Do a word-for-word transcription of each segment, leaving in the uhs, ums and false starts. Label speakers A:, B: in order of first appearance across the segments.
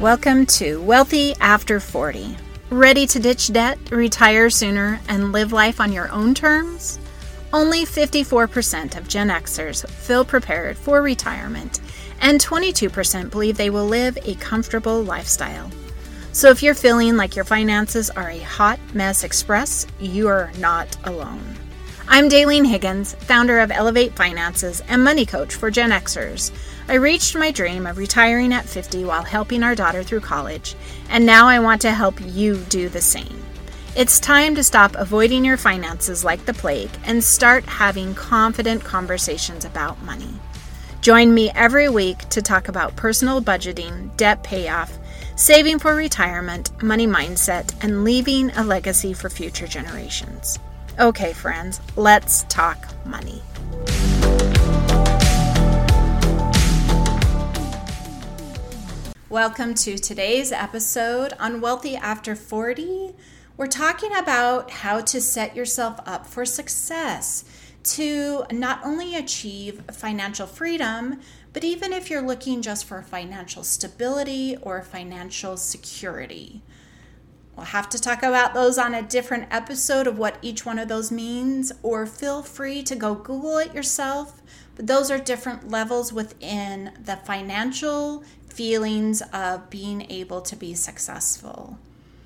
A: Welcome to Wealthy After forty. Ready to ditch debt, retire sooner, and live life on your own terms? Only fifty-four percent of Gen Xers feel prepared for retirement, and twenty-two percent believe they will live a comfortable lifestyle. So if you're feeling like your finances are a hot mess express, you're not alone. I'm Daylene Higgins, founder of Elevate Finances and money coach for Gen Xers. I reached my dream of retiring at fifty while helping our daughter through college, and now I want to help you do the same. It's time to stop avoiding your finances like the plague and start having confident conversations about money. Join me every week to talk about personal budgeting, debt payoff, saving for retirement, money mindset, and leaving a legacy for future generations. Okay, friends, let's talk money. Welcome to today's episode on Wealthy After forty. We're talking about how to set yourself up for success to not only achieve financial freedom, but even if you're looking just for financial stability or financial security. We'll have to talk about those on a different episode of what each one of those means, or feel free to go Google it yourself. But those are different levels within the financial feelings of being able to be successful.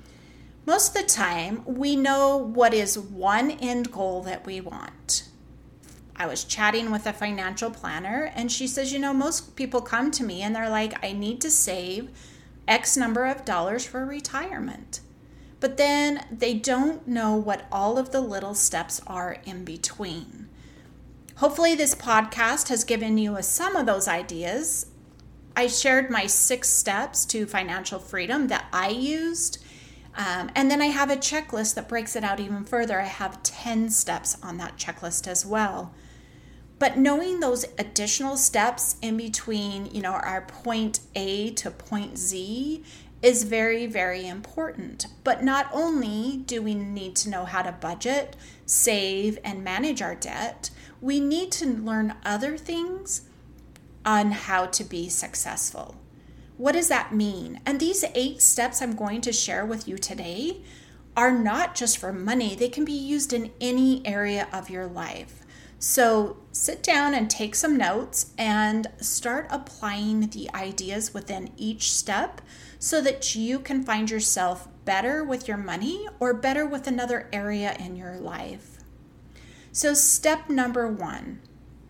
A: Most of the time, we know what is one end goal that we want. I was chatting with a financial planner, and she says, you know, most people come to me and they're like, I need to save X number of dollars for retirement. But then they don't know what all of the little steps are in between. Hopefully this podcast has given you a, some of those ideas. I shared my six steps to financial freedom that I used. Um, and then I have a checklist that breaks it out even further. I have ten steps on that checklist as well. But knowing those additional steps in between, you know, our point A to point Z is very, very important. But not only do we need to know how to budget, save, and manage our debt, we need to learn other things on how to be successful. What does that mean? And these eight steps I'm going to share with you today are not just for money. They can be used in any area of your life. So sit down and take some notes and start applying the ideas within each step so that you can find yourself better with your money or better with another area in your life. So step number one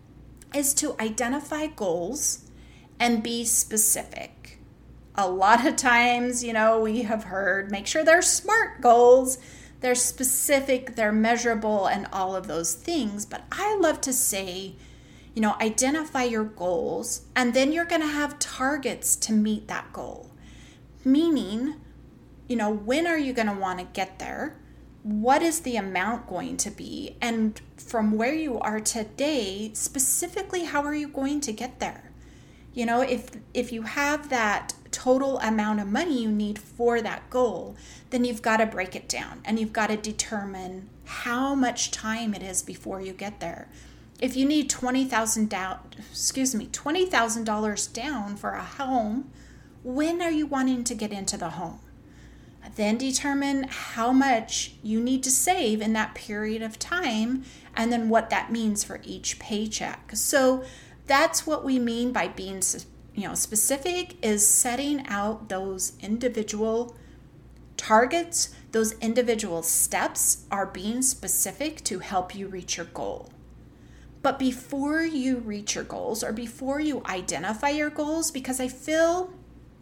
A: is to identify goals and be specific. A lot of times, you know, we have heard, make sure they're SMART goals, they're specific, they're measurable, and all of those things. But I love to say, you know, identify your goals, and then you're going to have targets to meet that goal. Meaning, you know, when are you going to want to get there? What is the amount going to be? And from where you are today, specifically, how are you going to get there? You know, if if you have that total amount of money you need for that goal, then you've got to break it down and you've got to determine how much time it is before you get there. If you need twenty thousand down, excuse me, twenty thousand dollars down for a home, when are you wanting to get into the home? Then determine how much you need to save in that period of time, and then what that means for each paycheck. So that's what we mean by being, you know, specific, is setting out those individual targets, those individual steps are being specific to help you reach your goal. But before you reach your goals, or before you identify your goals, because I feel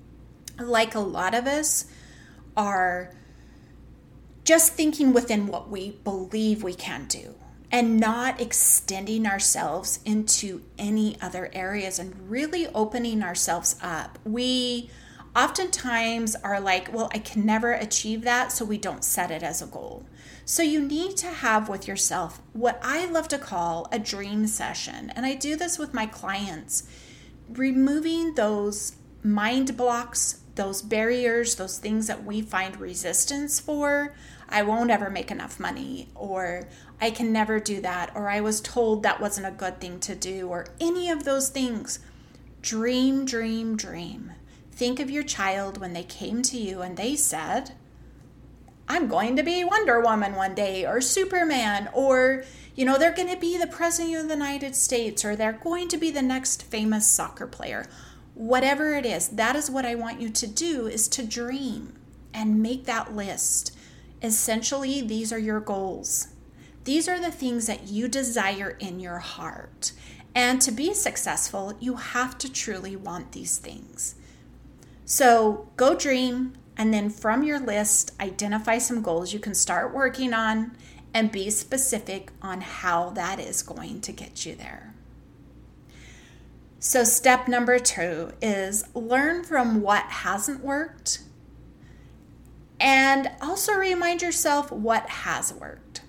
A: like a lot of us are just thinking within what we believe we can do and not extending ourselves into any other areas and really opening ourselves up. We oftentimes are like, well, I can never achieve that, so we don't set it as a goal. So you need to have with yourself what I love to call a dream session. And I do this with my clients, removing those mind blocks, those barriers, those things that we find resistance for. I won't ever make enough money, or I can never do that, or I was told that wasn't a good thing to do, or any of those things. Dream, dream, dream. think of your child when they came to you and they said, I'm going to be Wonder Woman one day, or Superman, or, you know, they're going to be the President of the United States, or they're going to be the next famous soccer player. Whatever it is, that is what I want you to do, is to dream and make that list. Essentially, these are your goals. These are the things that you desire in your heart. And to be successful, you have to truly want these things. So go dream. And then from your list, identify some goals you can start working on and be specific on how that is going to get you there. So step number two is learn from what hasn't worked and also remind yourself what has worked.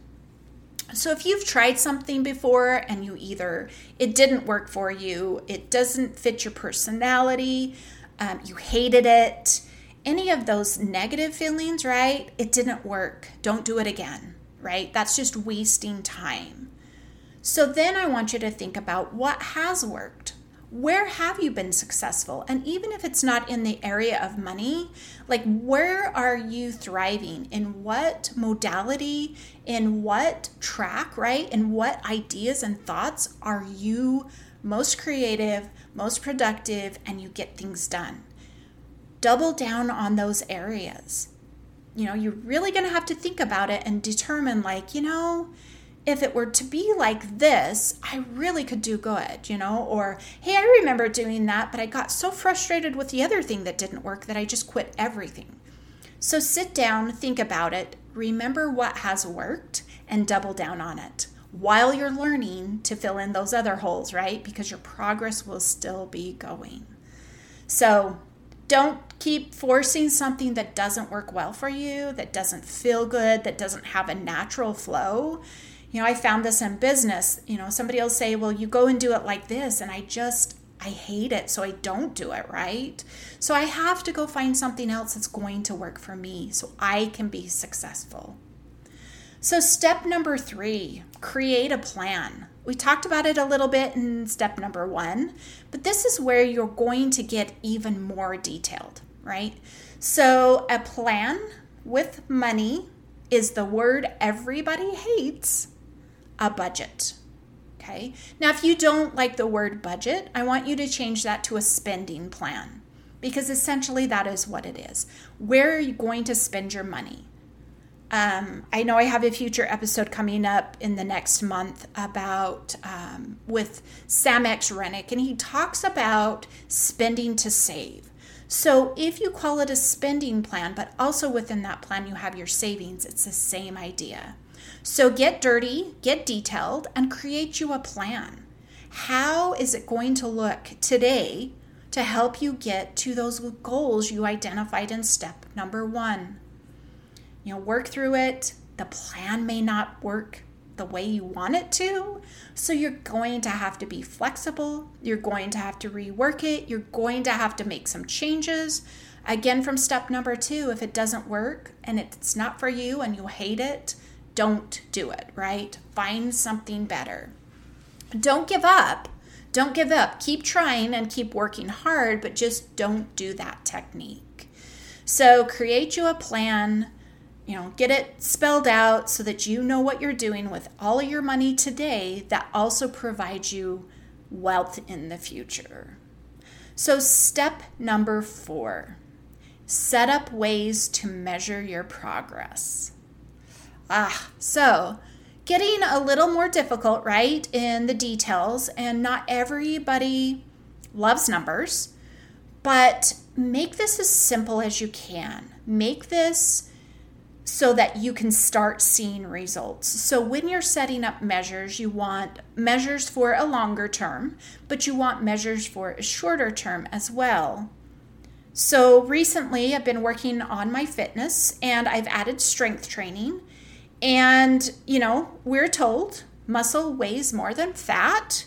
A: So if you've tried something before and you either, it didn't work for you, it doesn't fit your personality, um, you hated it, any of those negative feelings, right? It didn't work. Don't do it again, right? That's just wasting time. So then I want you to think about what has worked. Where have you been successful? And even if it's not in the area of money, like where are you thriving? In what modality? In what track, right? In what ideas and thoughts are you most creative, most productive, and you get things done? Double down on those areas. You know, you're really going to have to think about it and determine, like, you know, if it were to be like this, I really could do good, you know, or, hey, I remember doing that, but I got so frustrated with the other thing that didn't work that I just quit everything. So sit down, think about it, remember what has worked, and double down on it while you're learning to fill in those other holes, right? Because your progress will still be going. So don't keep forcing something that doesn't work well for you, that doesn't feel good, that doesn't have a natural flow. You know, I found this in business. You know, somebody will say, well, you go and do it like this. And I just, I hate it. So I don't do it, right? So I have to go find something else that's going to work for me so I can be successful. So step number three, create a plan. We talked about it a little bit in step number one, but this is where you're going to get even more detailed, right? So a plan with money is the word everybody hates, a budget. Okay. Now, if you don't like the word budget, I want you to change that to a spending plan, because essentially that is what it is. Where are you going to spend your money? Um, I know I have a future episode coming up in the next month about um, with Sam X. Rennick, and he talks about spending to save. So if you call it a spending plan, but also within that plan you have your savings, it's the same idea. So get dirty, get detailed, and create you a plan. How is it going to look today to help you get to those goals you identified in step number one? You know, work through it. The plan may not work the way you want it to, so you're going to have to be flexible. You're going to have to rework it. You're going to have to make some changes. Again, from step number two, if it doesn't work and it's not for you and you hate it, don't do it, right? Find something better. Don't give up. Don't give up. Keep trying and keep working hard, but just don't do that technique. So create you a plan. You know, get it spelled out so that you know what you're doing with all of your money today that also provides you wealth in the future. So step number four, set up ways to measure your progress. Ah, so getting a little more difficult, right, in the details, and not everybody loves numbers, but make this as simple as you can. Make this so that you can start seeing results. So when you're setting up measures, you want measures for a longer term, but you want measures for a shorter term as well. So recently I've been working on my fitness and I've added strength training. And, you know, we're told muscle weighs more than fat.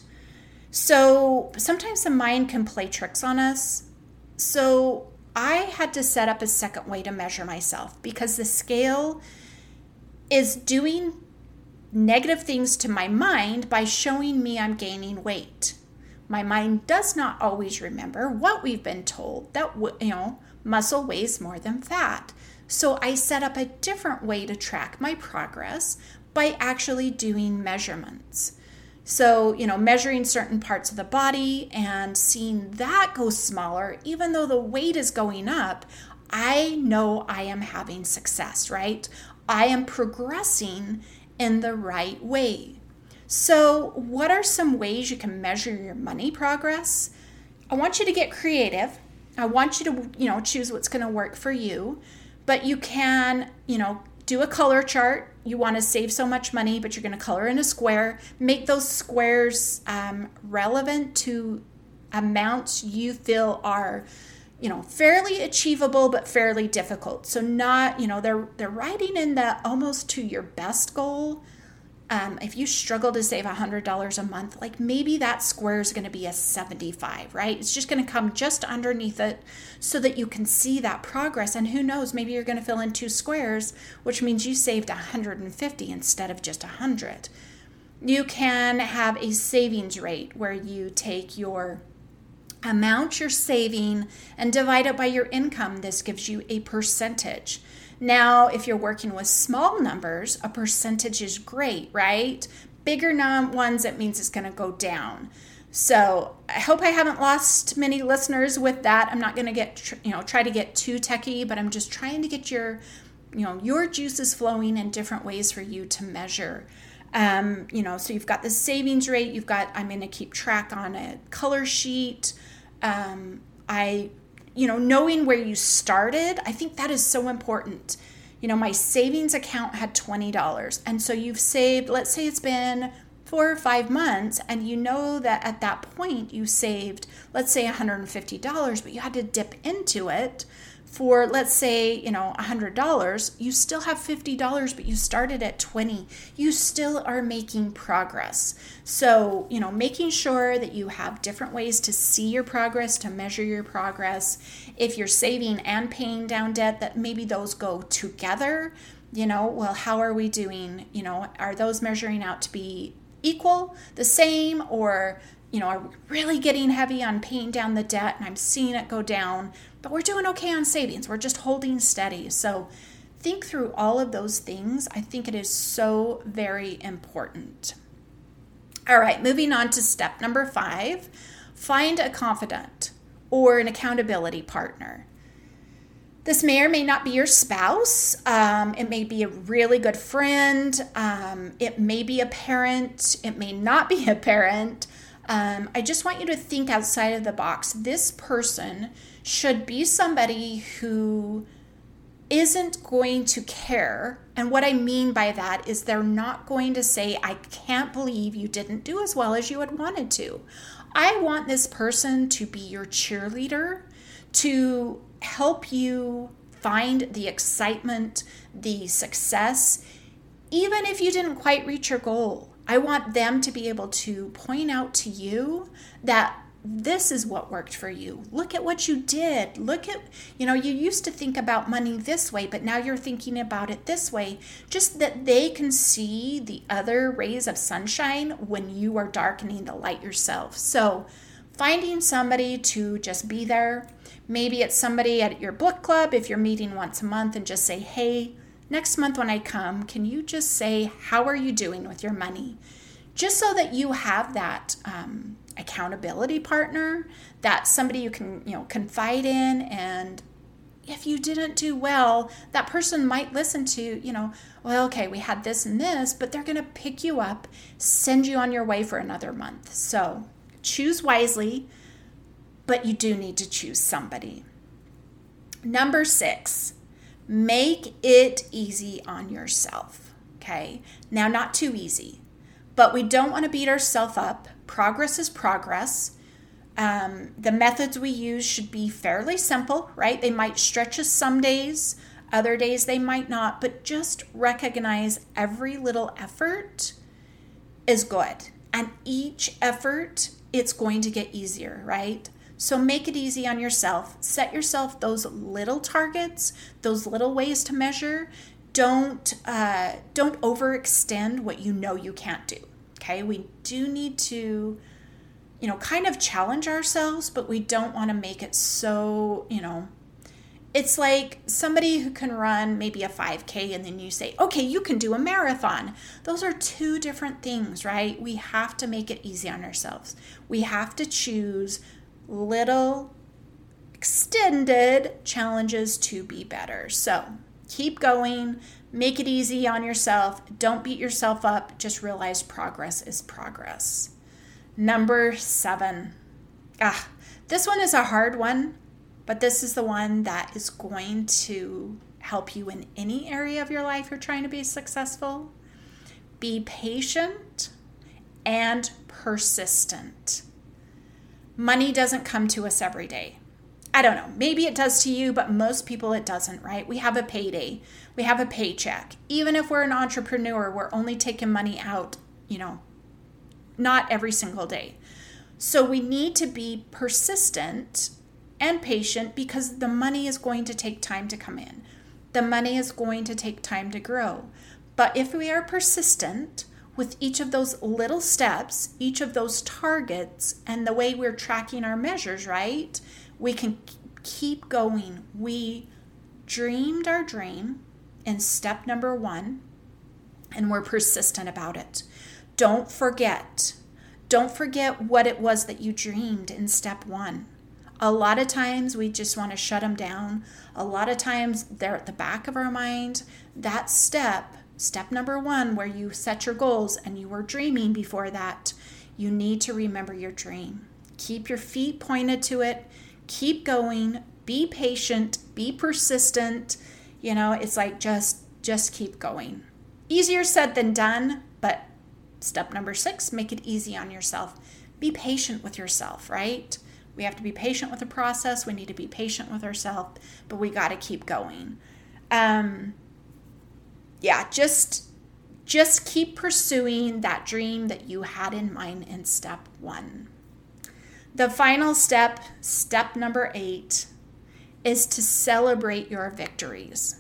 A: So sometimes the mind can play tricks on us. So I had to set up a second way to measure myself because the scale is doing negative things to my mind by showing me I'm gaining weight. My mind does not always remember what we've been told, that, you know, muscle weighs more than fat. So I set up a different way to track my progress by actually doing measurements. So, you know, measuring certain parts of the body and seeing that go smaller, even though the weight is going up, I know I am having success, right? I am progressing in the right way. So, what are some ways you can measure your money progress? I want you to get creative. I want you to, you know, choose what's going to work for you. But you can, you know, do a color chart. You want to save so much money, but you're going to color in a square. Make those squares um, relevant to amounts you feel are, you know, fairly achievable, but fairly difficult. So not, you know, they're they're writing in the almost to your best goal. Um, if you struggle to save one hundred dollars a month, like maybe that square is going to be a seventy-five, right? It's just going to come just underneath it so that you can see that progress. And who knows, maybe you're going to fill in two squares, which means you saved one hundred fifty instead of just one hundred. You can have a savings rate where you take your amount you're saving and divide it by your income. This gives you a percentage. Now, if you're working with small numbers, a percentage is great, right? Bigger num- ones, it means it's going to go down. So I hope I haven't lost many listeners with that. I'm not going to get, tr- you know, try to get too techie, but I'm just trying to get your, you know, your juices flowing in different ways for you to measure. Um, you know, so you've got the savings rate. You've got, I'm going to keep track on a color sheet. Um, I You know, knowing where you started, I think that is so important. You know, my savings account had twenty dollars. And so you've saved, let's say it's been four or five months, and you know that at that point you saved, let's say one hundred fifty dollars, but you had to dip into it for, let's say, you know, one hundred dollars. You still have fifty dollars, but you started at twenty. You still are making progress. So, you know, making sure that you have different ways to see your progress, to measure your progress. If you're saving and paying down debt, that maybe those go together. You know, well, how are we doing? You know, are those measuring out to be equal, the same, or, you know, are we really getting heavy on paying down the debt and I'm seeing it go down, but we're doing okay on savings. We're just holding steady. So think through all of those things. I think it is so very important. All right, moving on to step number five, find a confidant or an accountability partner. This may or may not be your spouse. Um, it may be a really good friend. Um, it may be a parent. It may not be a parent. Um, I just want you to think outside of the box. This person should be somebody who isn't going to care. And what I mean by that is they're not going to say, I can't believe you didn't do as well as you had wanted to. I want this person to be your cheerleader, to help you find the excitement, the success, even if you didn't quite reach your goal. I want them to be able to point out to you that this is what worked for you. Look at what you did. Look at, you know, you used to think about money this way, but now you're thinking about it this way. Just that they can see the other rays of sunshine when you are darkening the light yourself. So finding somebody to just be there. Maybe it's somebody at your book club if you're meeting once a month, and just say, hey, next month when I come, can you just say, how are you doing with your money? Just so that you have that um, accountability partner, that somebody you can, you know, confide in. And if you didn't do well, that person might listen to, you know, well, okay, we had this and this, but they're going to pick you up, send you on your way for another month. So choose wisely, but you do need to choose somebody. Number six, make it easy on yourself. Okay. Now, not too easy, but we don't want to beat ourselves up. Progress is progress. Um, the methods we use should be fairly simple, right? They might stretch us some days, other days they might not, but just recognize every little effort is good. And each effort, it's going to get easier, right? So make it easy on yourself. Set yourself those little targets, those little ways to measure. Don't uh, don't overextend what you know you can't do. Okay, we do need to, you know, kind of challenge ourselves, but we don't want to make it so, you know, it's like somebody who can run maybe a five K and then you say, okay, you can do a marathon. Those are two different things, right? We have to make it easy on ourselves. We have to choose little extended challenges to be better. So keep going, make it easy on yourself. Don't beat yourself up. Just realize progress is progress. Number seven. Ah, this one is a hard one. But this is the one that is going to help you in any area of your life you're trying to be successful. Be patient and persistent. Money doesn't come to us every day. I don't know, maybe it does to you, but most people it doesn't, right? We have a payday. We have a paycheck. Even if we're an entrepreneur, we're only taking money out, you know, not every single day. So we need to be persistent and patient because the money is going to take time to come in. The money is going to take time to grow. But if we are persistent with each of those little steps, each of those targets, and the way we're tracking our measures, right, we can keep going. We dreamed our dream in step number one, and we're persistent about it. Don't forget. Don't forget what it was that you dreamed in step one. A lot of times we just want to shut them down. A lot of times they're at the back of our mind. That step, step number one, where you set your goals and you were dreaming before that, you need to remember your dream. Keep your feet pointed to it. Keep going. Be patient. Be persistent. You know, it's like just, just keep going. Easier said than done, but step number six, make it easy on yourself. Be patient with yourself, right? We have to be patient with the process. We need to be patient with ourselves, but we got to keep going. Um, yeah, just, just keep pursuing that dream that you had in mind in step one. The final step, step number eight, is to celebrate your victories.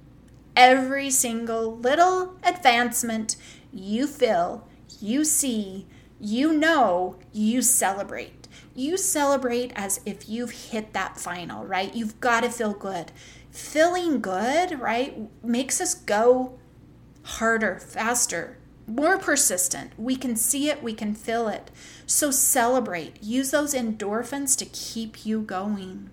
A: Every single little advancement you feel, you see, you know, you celebrate. You celebrate as if you've hit that final, right? You've got to feel good. Feeling good, right, makes us go harder, faster, more persistent. We can see it, we can feel it. So celebrate. Use those endorphins to keep you going.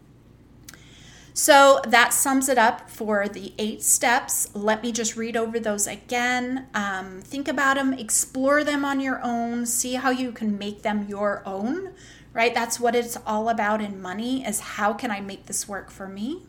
A: So that sums it up for the eight steps. Let me just read over those again. Um, think about them, explore them on your own, see how you can make them your own, right? That's what it's all about in money, is how can I make this work for me?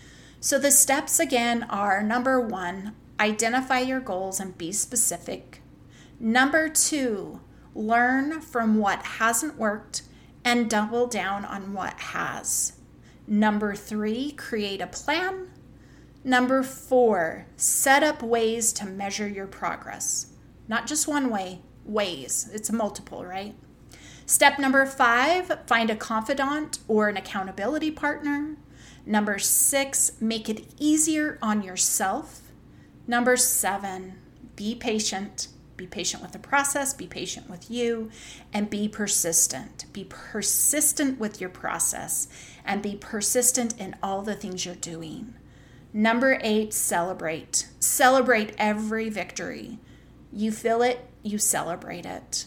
A: So the steps again are: number one, identify your goals and be specific. Number two, learn from what hasn't worked and double down on what has. Number three, create a plan. Number four, set up ways to measure your progress. Not just one way, ways. It's a multiple, right? Step number five, find a confidant or an accountability partner. Number six, make it easier on yourself. Number seven, be patient. Be patient with the process, be patient with you, and be persistent. Be persistent with your process and be persistent in all the things you're doing. Number eight, celebrate. Celebrate every victory. You feel it, you celebrate it.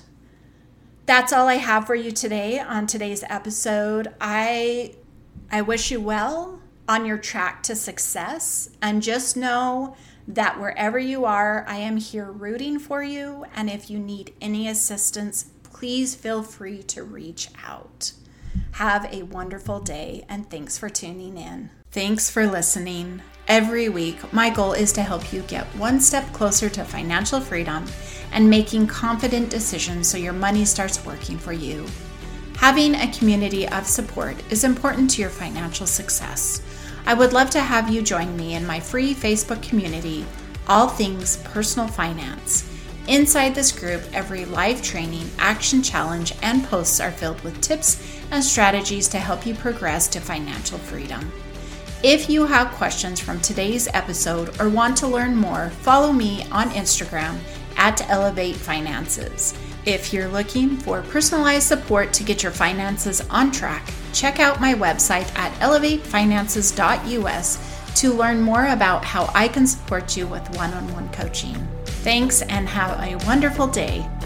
A: That's all I have for you today on today's episode. I I wish you well on your track to success, and just know that wherever you are, I am here rooting for you. And if you need any assistance, please feel free to reach out. Have a wonderful day, and thanks for tuning in. Thanks for listening. Every week, my goal is to help you get one step closer to financial freedom and making confident decisions so your money starts working for you. Having a community of support is important to your financial success. I would love to have you join me in my free Facebook community, All Things Personal Finance. Inside this group, every live training, action challenge, and posts are filled with tips and strategies to help you progress to financial freedom. If you have questions from today's episode or want to learn more, follow me on Instagram at Elevate Finances. If you're looking for personalized support to get your finances on track, check out my website at elevate finances dot u s to learn more about how I can support you with one-on-one coaching. Thanks and have a wonderful day.